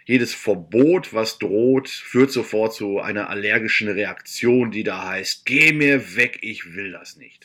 Jedes Verbot, was droht, führt sofort zu einer allergischen Reaktion, die da heißt, geh mir weg, ich will das nicht.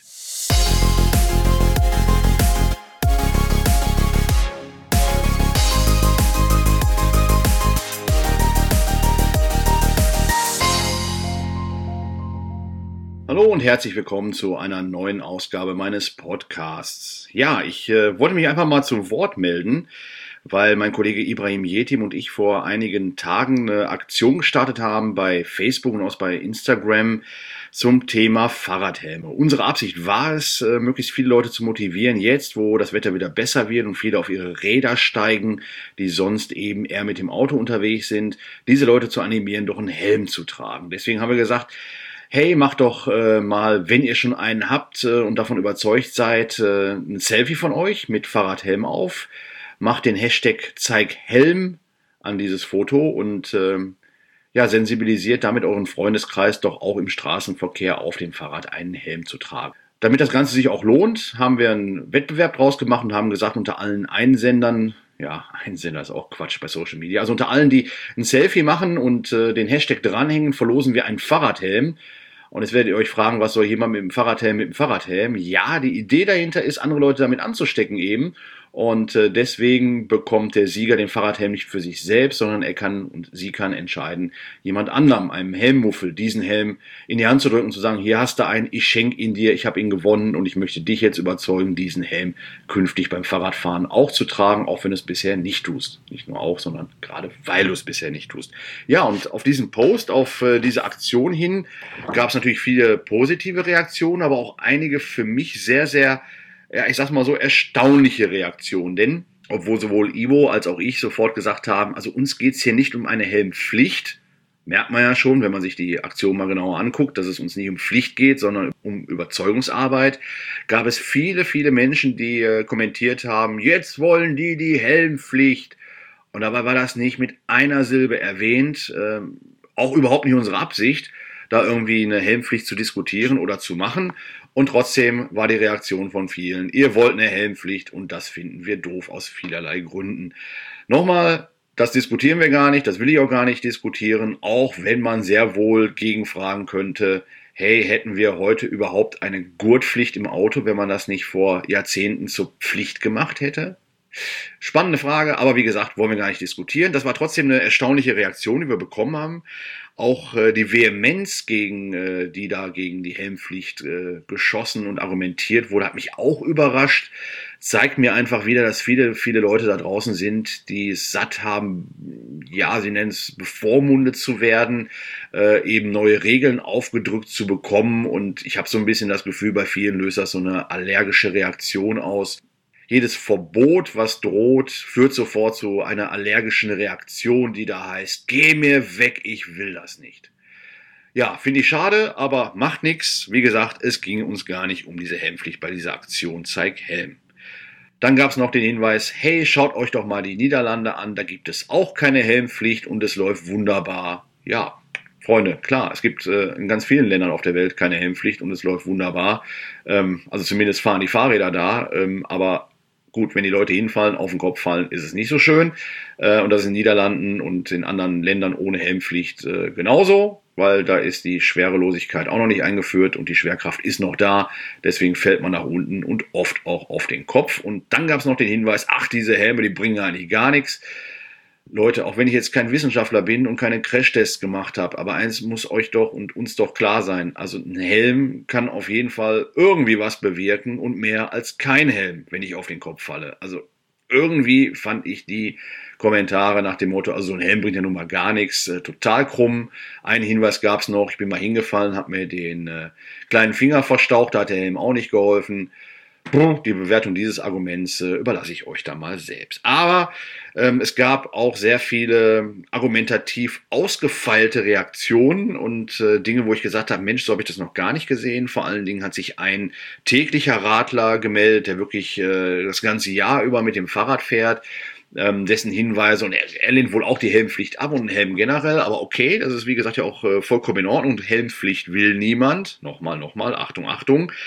Hallo und herzlich willkommen zu einer neuen Ausgabe meines Podcasts. Ja, ich wollte mich einfach mal zu Wort melden, weil mein Kollege Ibrahim Yetim und ich vor einigen Tagen eine Aktion gestartet haben bei Facebook und auch bei Instagram zum Thema Fahrradhelme. Unsere Absicht war es, möglichst viele Leute zu motivieren, jetzt wo das Wetter wieder besser wird und viele auf ihre Räder steigen, die sonst eben eher mit dem Auto unterwegs sind, diese Leute zu animieren, doch einen Helm zu tragen. Deswegen haben wir gesagt, hey, macht doch mal, wenn ihr schon einen habt und davon überzeugt seid, ein Selfie von euch mit Fahrradhelm auf. Macht den Hashtag #ZeigHelm an dieses Foto und sensibilisiert damit euren Freundeskreis doch auch im Straßenverkehr auf dem Fahrrad einen Helm zu tragen. Damit das Ganze sich auch lohnt, haben wir einen Wettbewerb draus gemacht und haben gesagt, unter allen Einsendern, ja, Einsender ist auch Quatsch bei Social Media, also unter allen, die ein Selfie machen und den Hashtag dranhängen, verlosen wir einen Fahrradhelm. Und jetzt werdet ihr euch fragen, was soll jemand mit dem Fahrradhelm? Ja, die Idee dahinter ist, andere Leute damit anzustecken eben. Und deswegen bekommt der Sieger den Fahrradhelm nicht für sich selbst, sondern er kann und sie kann entscheiden, jemand anderem, einem Helmmuffel, diesen Helm in die Hand zu drücken und zu sagen, hier hast du einen, ich schenke ihn dir, ich habe ihn gewonnen und ich möchte dich jetzt überzeugen, diesen Helm künftig beim Fahrradfahren auch zu tragen, auch wenn du es bisher nicht tust. Nicht nur auch, sondern gerade weil du es bisher nicht tust. Ja, und auf diesen Post, auf diese Aktion hin, gab es natürlich viele positive Reaktionen, aber auch einige für mich sehr, sehr, ja, ich sag's mal so, erstaunliche Reaktion, denn obwohl sowohl Ivo als auch ich sofort gesagt haben, also uns geht's hier nicht um eine Helmpflicht, merkt man ja schon, wenn man sich die Aktion mal genauer anguckt, dass es uns nicht um Pflicht geht, sondern um Überzeugungsarbeit, gab es viele, viele Menschen, die kommentiert haben, jetzt wollen die Helmpflicht. Und dabei war das nicht mit einer Silbe erwähnt, auch überhaupt nicht unsere Absicht, da irgendwie eine Helmpflicht zu diskutieren oder zu machen. Und trotzdem war die Reaktion von vielen, ihr wollt eine Helmpflicht und das finden wir doof aus vielerlei Gründen. Nochmal, das diskutieren wir gar nicht, das will ich auch gar nicht diskutieren, auch wenn man sehr wohl gegenfragen könnte, hey, hätten wir heute überhaupt eine Gurtpflicht im Auto, wenn man das nicht vor Jahrzehnten zur Pflicht gemacht hätte? Spannende Frage, aber wie gesagt, wollen wir gar nicht diskutieren. Das war trotzdem eine erstaunliche Reaktion, die wir bekommen haben. Auch die Vehemenz, die da gegen die Helmpflicht geschossen und argumentiert wurde, hat mich auch überrascht. Zeigt mir einfach wieder, dass viele, viele Leute da draußen sind, die es satt haben, ja, sie nennen es bevormundet zu werden, eben neue Regeln aufgedrückt zu bekommen. Und ich habe so ein bisschen das Gefühl, bei vielen löst das so eine allergische Reaktion aus. Jedes Verbot, was droht, führt sofort zu einer allergischen Reaktion, die da heißt, geh mir weg, ich will das nicht. Ja, finde ich schade, aber macht nichts. Wie gesagt, es ging uns gar nicht um diese Helmpflicht bei dieser Aktion #ZeigHelm. Dann gab es noch den Hinweis, hey, schaut euch doch mal die Niederlande an, da gibt es auch keine Helmpflicht und es läuft wunderbar. Ja, Freunde, klar, es gibt in ganz vielen Ländern auf der Welt keine Helmpflicht und es läuft wunderbar. Also zumindest fahren die Fahrräder da, aber gut, wenn die Leute hinfallen, auf den Kopf fallen, ist es nicht so schön. Und das ist in den Niederlanden und in anderen Ländern ohne Helmpflicht genauso, weil da ist die Schwerelosigkeit auch noch nicht eingeführt und die Schwerkraft ist noch da. Deswegen fällt man nach unten und oft auch auf den Kopf. Und dann gab es noch den Hinweis, ach, diese Helme, die bringen eigentlich gar nichts. Leute, auch wenn ich jetzt kein Wissenschaftler bin und keine Crashtests gemacht habe, aber eins muss euch doch und uns doch klar sein, also ein Helm kann auf jeden Fall irgendwie was bewirken und mehr als kein Helm, wenn ich auf den Kopf falle. Also irgendwie fand ich die Kommentare nach dem Motto, also so ein Helm bringt ja nun mal gar nichts, total krumm. Einen Hinweis gab es noch, ich bin mal hingefallen, habe mir den kleinen Finger verstaucht, da hat der Helm auch nicht geholfen. Die Bewertung dieses Arguments überlasse ich euch da mal selbst. Aber es gab auch sehr viele argumentativ ausgefeilte Reaktionen und Dinge, wo ich gesagt habe, Mensch, so habe ich das noch gar nicht gesehen. Vor allen Dingen hat sich ein täglicher Radler gemeldet, der wirklich das ganze Jahr über mit dem Fahrrad fährt. Dessen Hinweise, und er lehnt wohl auch die Helmpflicht ab und einen Helm generell, aber okay, das ist wie gesagt ja auch vollkommen in Ordnung. Helmpflicht will niemand. Nochmal, Achtung.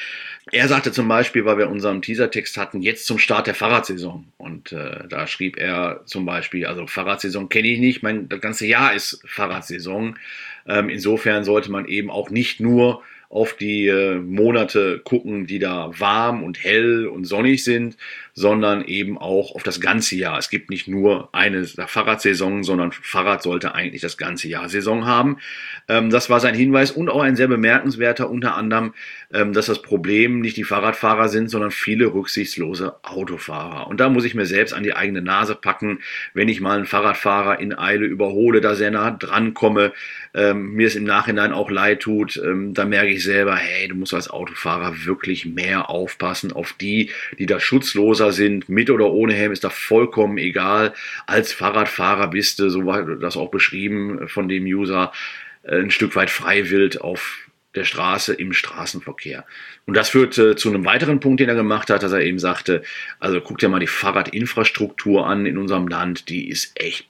Er sagte zum Beispiel, weil wir unseren Teasertext hatten, jetzt zum Start der Fahrradsaison. Und da schrieb er zum Beispiel, also Fahrradsaison kenne ich nicht, das ganze Jahr ist Fahrradsaison. Insofern sollte man eben auch nicht nur auf die Monate gucken, die da warm und hell und sonnig sind, sondern eben auch auf das ganze Jahr. Es gibt nicht nur eine Fahrradsaison, sondern Fahrrad sollte eigentlich das ganze Jahr Saison haben. Das war sein Hinweis und auch ein sehr bemerkenswerter, unter anderem, dass das Problem nicht die Fahrradfahrer sind, sondern viele rücksichtslose Autofahrer. Und da muss ich mir selbst an die eigene Nase packen, wenn ich mal einen Fahrradfahrer in Eile überhole, da sehr nah dran komme, mir es im Nachhinein auch leid tut, da merke ich selber, hey, du musst als Autofahrer wirklich mehr aufpassen auf die da schutzloser sind, mit oder ohne Helm, ist da vollkommen egal. Als Fahrradfahrer bist du, so war das auch beschrieben von dem User, ein Stück weit freiwillig auf der Straße im Straßenverkehr. Und das führt zu einem weiteren Punkt, den er gemacht hat, dass er eben sagte, also guck dir mal die Fahrradinfrastruktur an in unserem Land, die ist echt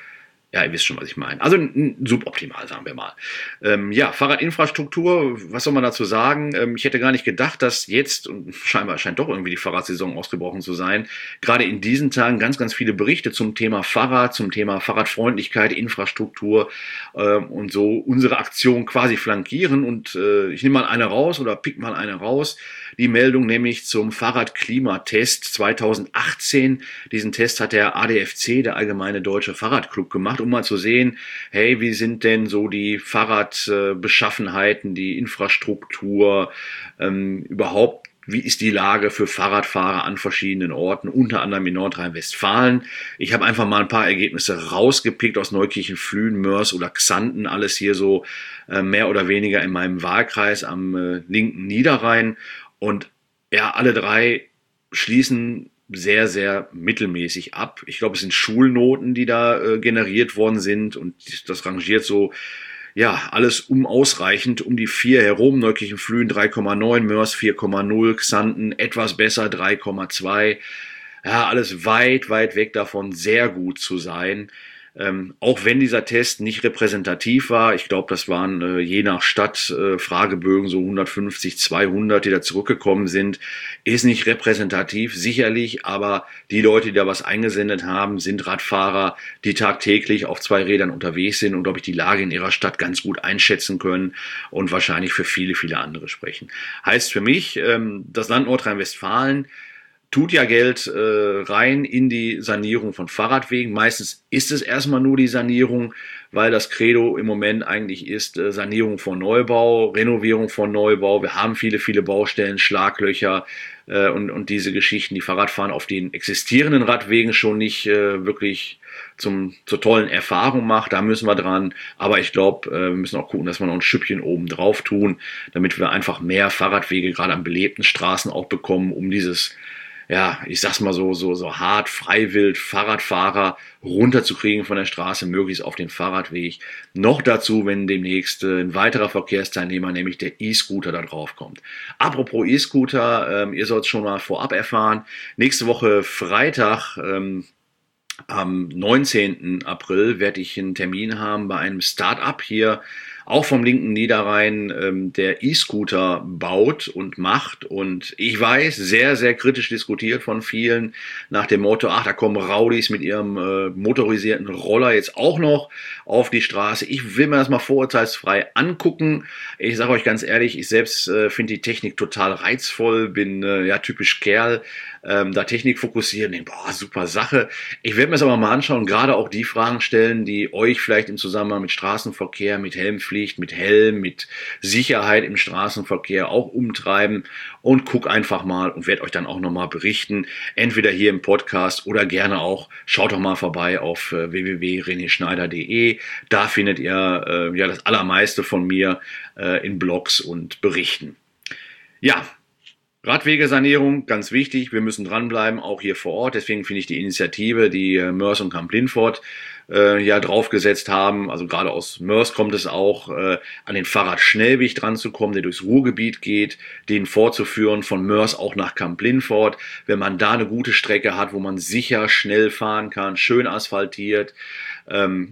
ja, ihr wisst schon, was ich meine. Also suboptimal, sagen wir mal. Ja, Fahrradinfrastruktur, was soll man dazu sagen? Ich hätte gar nicht gedacht, dass jetzt, und scheinbar scheint doch irgendwie die Fahrradsaison ausgebrochen zu sein, gerade in diesen Tagen ganz, ganz viele Berichte zum Thema Fahrrad, zum Thema Fahrradfreundlichkeit, Infrastruktur und so unsere Aktion quasi flankieren. Und ich nehme mal eine raus oder pick mal eine raus. Die Meldung nämlich zum Fahrradklimatest 2018. Diesen Test hat der ADFC, der Allgemeine Deutsche Fahrradclub, gemacht, um mal zu sehen, hey, wie sind denn so die Fahrradbeschaffenheiten, die Infrastruktur, überhaupt, wie ist die Lage für Fahrradfahrer an verschiedenen Orten, unter anderem in Nordrhein-Westfalen. Ich habe einfach mal ein paar Ergebnisse rausgepickt aus Neukirchen, Flühen, Mörs oder Xanten, alles hier so mehr oder weniger in meinem Wahlkreis am linken Niederrhein. Und ja, alle drei schließen sehr, sehr mittelmäßig ab. Ich glaube, es sind Schulnoten, die da generiert worden sind, und das rangiert so, ja, alles ausreichend um die 4 herum. Neukirchen Flühen 3,9, Mörs 4,0, Xanten etwas besser 3,2. Ja, alles weit, weit weg davon, sehr gut zu sein. Auch wenn dieser Test nicht repräsentativ war, ich glaube, das waren je nach Stadt Fragebögen so 150, 200, die da zurückgekommen sind, ist nicht repräsentativ, sicherlich, aber die Leute, die da was eingesendet haben, sind Radfahrer, die tagtäglich auf 2 Rädern unterwegs sind und, glaube ich, die Lage in ihrer Stadt ganz gut einschätzen können und wahrscheinlich für viele, viele andere sprechen. Heißt für mich, das Land Nordrhein-Westfalen tut ja Geld rein in die Sanierung von Fahrradwegen. Meistens ist es erstmal nur die Sanierung, weil das Credo im Moment eigentlich ist Sanierung von Neubau, Renovierung von Neubau. Wir haben viele, viele Baustellen, Schlaglöcher und diese Geschichten, die Fahrradfahren auf den existierenden Radwegen schon nicht wirklich zur tollen Erfahrung macht. Da müssen wir dran. Aber ich glaube, wir müssen auch gucken, dass wir noch ein Schüppchen oben drauf tun, damit wir einfach mehr Fahrradwege gerade an belebten Straßen auch bekommen, um dieses, ja, ich sag's mal so hart, freiwild Fahrradfahrer runterzukriegen von der Straße, möglichst auf den Fahrradweg. Noch dazu, wenn demnächst ein weiterer Verkehrsteilnehmer, nämlich der E-Scooter, da drauf kommt. Apropos E-Scooter, ihr sollt es schon mal vorab erfahren. Nächste Woche Freitag, am 19. April, werde ich einen Termin haben bei einem Start-up hier, auch vom linken Niederrhein, der E-Scooter baut und macht. Und ich weiß, sehr, sehr kritisch diskutiert von vielen nach dem Motto, ach, da kommen Rowdies mit ihrem motorisierten Roller jetzt auch noch auf die Straße. Ich will mir das mal vorurteilsfrei angucken. Ich sage euch ganz ehrlich, ich selbst finde die Technik total reizvoll, bin ja typisch Kerl, da Technik fokussieren, denke, boah, super Sache. Ich werde mir das aber mal anschauen, gerade auch die Fragen stellen, die euch vielleicht im Zusammenhang mit Straßenverkehr, mit Helmpflicht, mit Helm, mit Sicherheit im Straßenverkehr auch umtreiben, und guck einfach mal und werde euch dann auch nochmal berichten, entweder hier im Podcast oder gerne auch, schaut doch mal vorbei auf www.renéschneider.de, da findet ihr ja das Allermeiste von mir in Blogs und Berichten. Ja, Radwegesanierung, ganz wichtig, wir müssen dranbleiben, auch hier vor Ort. Deswegen finde ich die Initiative, die Mörs und Kamp-Lintfort ja draufgesetzt haben, also gerade aus Mörs kommt es auch, an den Fahrradschnellweg dran zu kommen, der durchs Ruhrgebiet geht, den fortzuführen von Mörs auch nach Kamp-Lintfort. Wenn man da eine gute Strecke hat, wo man sicher schnell fahren kann, schön asphaltiert,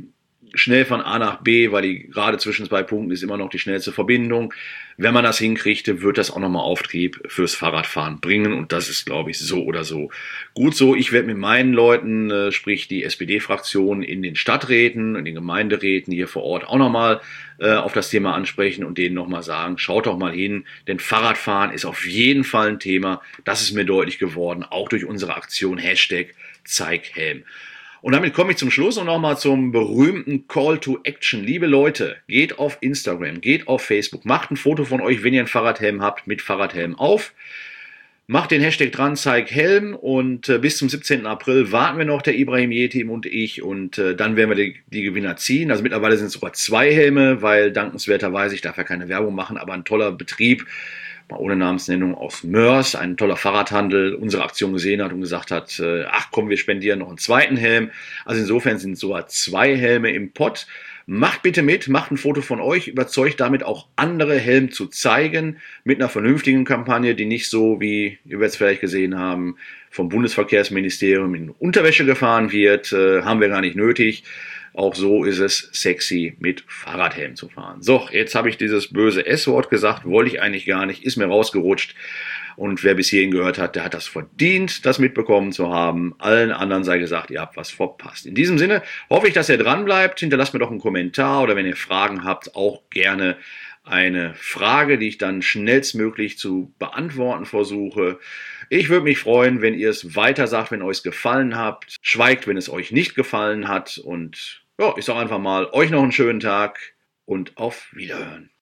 schnell von A nach B, weil die gerade zwischen 2 Punkten ist immer noch die schnellste Verbindung. Wenn man das hinkriegt, wird das auch nochmal Auftrieb fürs Fahrradfahren bringen und das ist, glaube ich, so oder so gut so. Ich werde mit meinen Leuten, sprich die SPD-Fraktion in den Stadträten und den Gemeinderäten hier vor Ort auch nochmal auf das Thema ansprechen und denen nochmal sagen, schaut doch mal hin, denn Fahrradfahren ist auf jeden Fall ein Thema. Das ist mir deutlich geworden, auch durch unsere Aktion #ZeigHelm. Und damit komme ich zum Schluss und nochmal zum berühmten Call to Action. Liebe Leute, geht auf Instagram, geht auf Facebook, macht ein Foto von euch, wenn ihr einen Fahrradhelm habt, mit Fahrradhelm auf. Macht den Hashtag dran, #ZeigHelm und bis zum 17. April warten wir noch, der Ibrahim Yetim und ich und dann werden wir die Gewinner ziehen. Also mittlerweile sind es sogar 2 Helme, weil dankenswerterweise, ich darf ja keine Werbung machen, aber ein toller Betrieb, mal ohne Namensnennung, aus Mörs, ein toller Fahrradhandel, unsere Aktion gesehen hat und gesagt hat, ach komm, wir spendieren noch einen 2. Helm. Also insofern sind sogar 2 Helme im Pott. Macht bitte mit, macht ein Foto von euch, überzeugt damit auch andere Helm zu zeigen, mit einer vernünftigen Kampagne, die nicht so, wie wir es vielleicht gesehen haben, vom Bundesverkehrsministerium in Unterwäsche gefahren wird, haben wir gar nicht nötig. Auch so ist es sexy, mit Fahrradhelm zu fahren. So, jetzt habe ich dieses böse S-Wort gesagt, wollte ich eigentlich gar nicht, ist mir rausgerutscht. Und wer bis hierhin gehört hat, der hat das verdient, das mitbekommen zu haben. Allen anderen sei gesagt, ihr habt was verpasst. In diesem Sinne hoffe ich, dass ihr dran bleibt. Hinterlasst mir doch einen Kommentar oder wenn ihr Fragen habt, auch gerne eine Frage, die ich dann schnellstmöglich zu beantworten versuche. Ich würde mich freuen, wenn ihr es weiter sagt, wenn euch es gefallen hat. Schweigt, wenn es euch nicht gefallen hat. Und ja, ich sage einfach mal, euch noch einen schönen Tag und auf Wiederhören.